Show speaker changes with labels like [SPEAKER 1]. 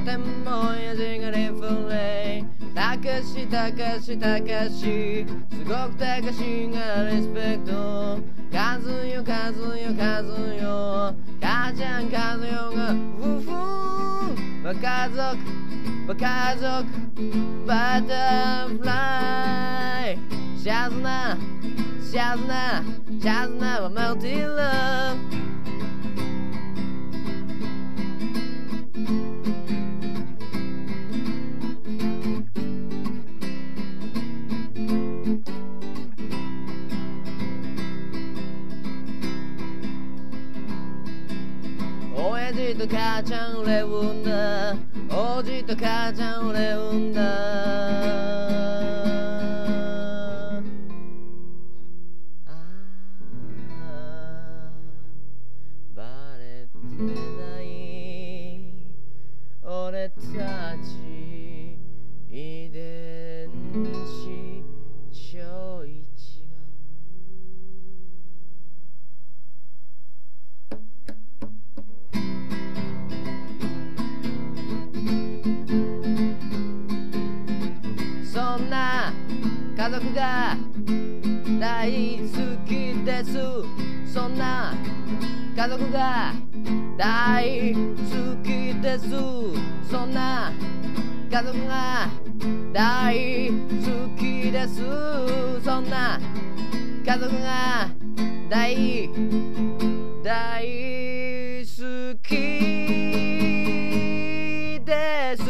[SPEAKER 1] ても親父がリフレイたかしたかしたかしすごくたかしがリスペクト数よ数よ数よ母ちゃん数よがフフーバ家族バ家族バタフライシャズナシャズナシャズナはマルティラブ親父と母ちゃん俺産んだおじと母ちゃん俺産んだバレてない俺たち遺伝子ちょい違うそんな家族が大好きですそんな家族が大好きですそんな家族が大好きですそんな家族が大好きです